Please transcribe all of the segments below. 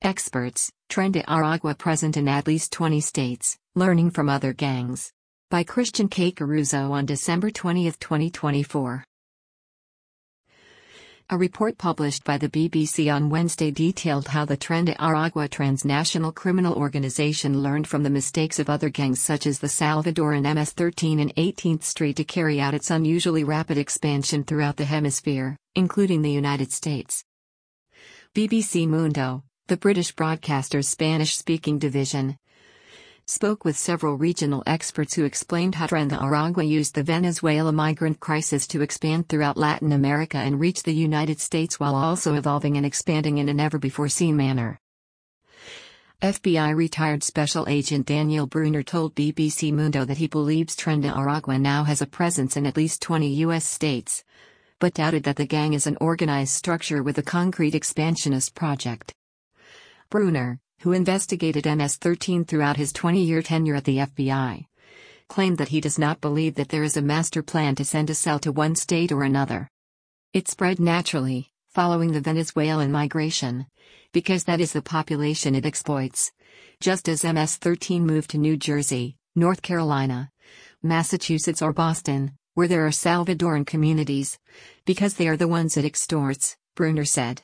Experts, Tren de Aragua present in at least 20 states, learning from other gangs. By Christian K. Caruso on December 20, 2024. A report published by the BBC on Wednesday detailed how the Tren de Aragua transnational criminal organization learned from the mistakes of other gangs such as the Salvadoran MS-13 and 18th Street to carry out its unusually rapid expansion throughout the hemisphere, including the United States. BBC Mundo, the British broadcaster's Spanish-speaking division, spoke with several regional experts who explained how Tren de Aragua used the Venezuela migrant crisis to expand throughout Latin America and reach the United States while also evolving and expanding in a never-before-seen manner. FBI retired Special Agent Daniel Brunner told BBC Mundo that he believes Tren de Aragua now has a presence in at least 20 U.S. states, but doubted that the gang is an organized structure with a concrete expansionist project. Brunner, who investigated MS-13 throughout his 20-year tenure at the FBI, claimed that he does not believe that there is a master plan to send a cell to one state or another. It spread naturally, following the Venezuelan migration, because that is the population it exploits, just as MS-13 moved to New Jersey, North Carolina, Massachusetts or Boston, where there are Salvadoran communities, because they are the ones it extorts, Brunner said.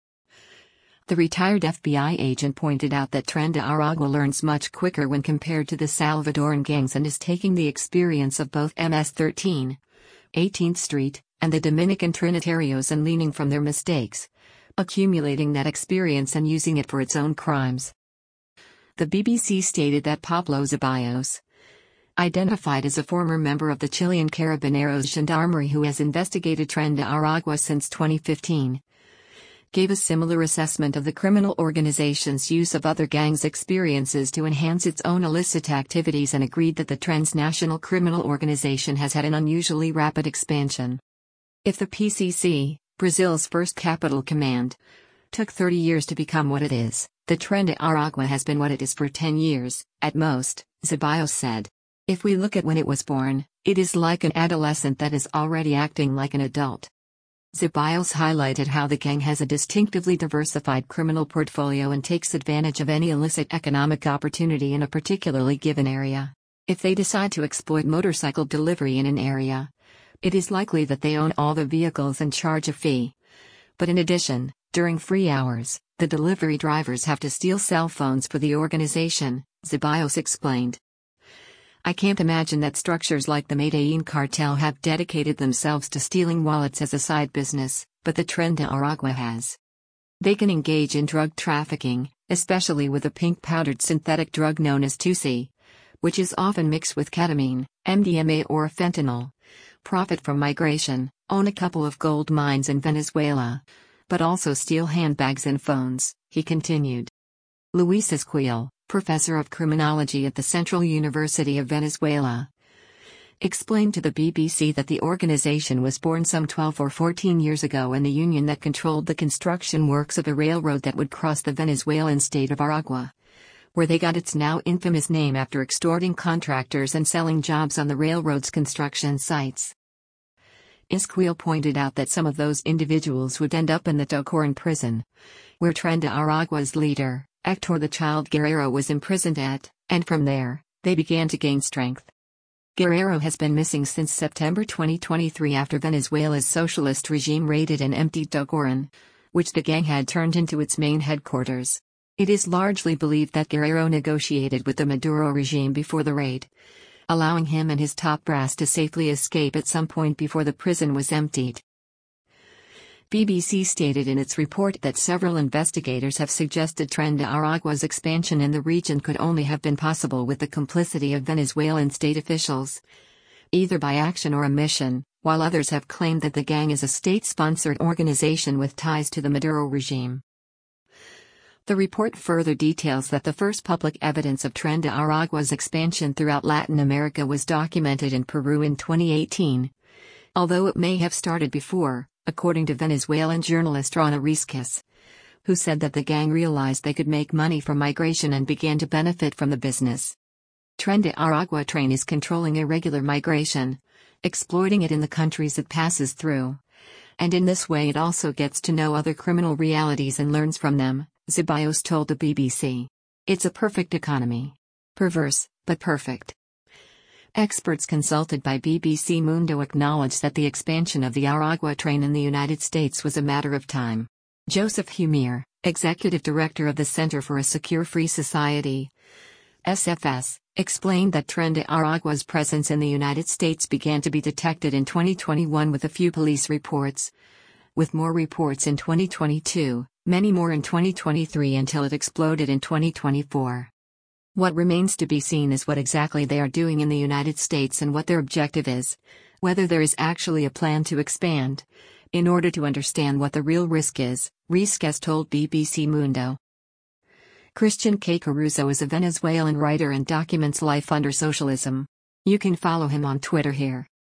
The retired FBI agent pointed out that Tren de Aragua learns much quicker when compared to the Salvadoran gangs and is taking the experience of both MS-13, 18th Street, and the Dominican Trinitarios and leaning from their mistakes, accumulating that experience and using it for its own crimes. The BBC stated that Pablo Zeballos, identified as a former member of the Chilean Carabineros Gendarmerie who has investigated Tren de Aragua since 2015, gave a similar assessment of the criminal organization's use of other gangs' experiences to enhance its own illicit activities and agreed that the transnational criminal organization has had an unusually rapid expansion. If the PCC, Brazil's first capital command, took 30 years to become what it is, the Tren de Aragua has been what it is for 10 years, at most, Zeballos said. If we look at when it was born, it is like an adolescent that is already acting like an adult. Zeballos highlighted how the gang has a distinctively diversified criminal portfolio and takes advantage of any illicit economic opportunity in a particularly given area. If they decide to exploit motorcycle delivery in an area, it is likely that they own all the vehicles and charge a fee. But in addition, during free hours, the delivery drivers have to steal cell phones for the organization, Zeballos explained. I can't imagine that structures like the Medellin cartel have dedicated themselves to stealing wallets as a side business, but the Tren de Aragua has. They can engage in drug trafficking, especially with a pink powdered synthetic drug known as 2C, which is often mixed with ketamine, MDMA or fentanyl, profit from migration, own a couple of gold mines in Venezuela, but also steal handbags and phones, he continued. Luis Esquiel, professor of criminology at the Central University of Venezuela, explained to the BBC that the organization was born some 12 or 14 years ago in the union that controlled the construction works of a railroad that would cross the Venezuelan state of Aragua, where they got its now infamous name after extorting contractors and selling jobs on the railroad's construction sites. Esquiel pointed out that some of those individuals would end up in the Tocoron prison, where Tren de Aragua's leader, Hector the Child Guerrero, was imprisoned at, and from there, they began to gain strength. Guerrero has been missing since September 2023 after Venezuela's socialist regime raided and emptied Tocoron, which the gang had turned into its main headquarters. It is largely believed that Guerrero negotiated with the Maduro regime before the raid, allowing him and his top brass to safely escape at some point before the prison was emptied. BBC stated in its report that several investigators have suggested Tren de Aragua's expansion in the region could only have been possible with the complicity of Venezuelan state officials, either by action or omission, while others have claimed that the gang is a state-sponsored organization with ties to the Maduro regime. The report further details that the first public evidence of Tren de Aragua's expansion throughout Latin America was documented in Peru in 2018, although it may have started before, according to Venezuelan journalist Rana Rizquez, who said that the gang realized they could make money from migration and began to benefit from the business. Tren de Aragua train is controlling irregular migration, exploiting it in the countries it passes through, and in this way it also gets to know other criminal realities and learns from them, Zeballos told the BBC. It's a perfect economy. Perverse, but perfect. Experts consulted by BBC Mundo acknowledged that the expansion of the Aragua train in the United States was a matter of time. Joseph Humir, executive director of the Center for a Secure Free Society, SFS, explained that Tren de Aragua's presence in the United States began to be detected in 2021 with a few police reports, with more reports in 2022, many more in 2023 until it exploded in 2024. What remains to be seen is what exactly they are doing in the United States and what their objective is, whether there is actually a plan to expand. In order to understand what the real risk is, Risquez told BBC Mundo. Christian K. Caruso is a Venezuelan writer and documents life under socialism. You can follow him on Twitter here.